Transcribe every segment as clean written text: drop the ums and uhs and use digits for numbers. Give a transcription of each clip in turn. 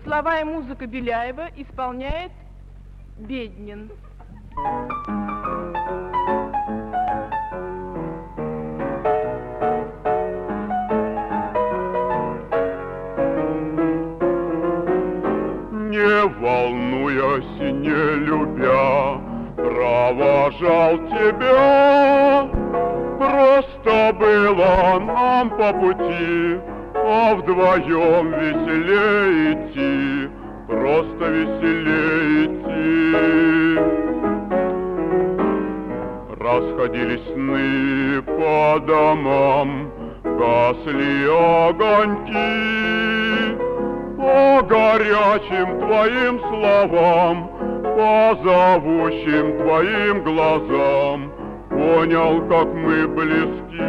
Слова и музыка Беляева исполняет Беднин. Не волнуясь и не любя, провожал тебя. Просто было нам по пути, а вдвоем веселее идти, просто веселее идти. Расходились сны по домам, гасли огоньки. По горячим твоим словам, по зовущим твоим глазам понял, как мы близки.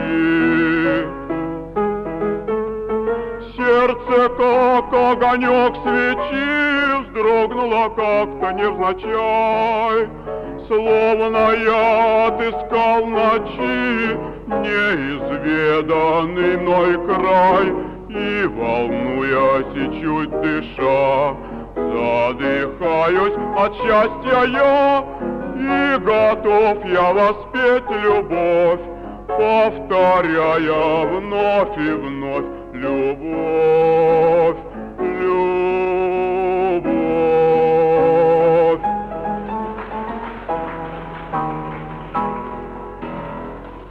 Сердце, как огонек свечи, вздрогнуло как-то невзначай, словно я отыскал в ночи неизведанный мной край. И, волнуясь и чуть дыша, задыхаюсь от счастья я, и готов я воспеть любовь, повторяя вновь и вновь любовь.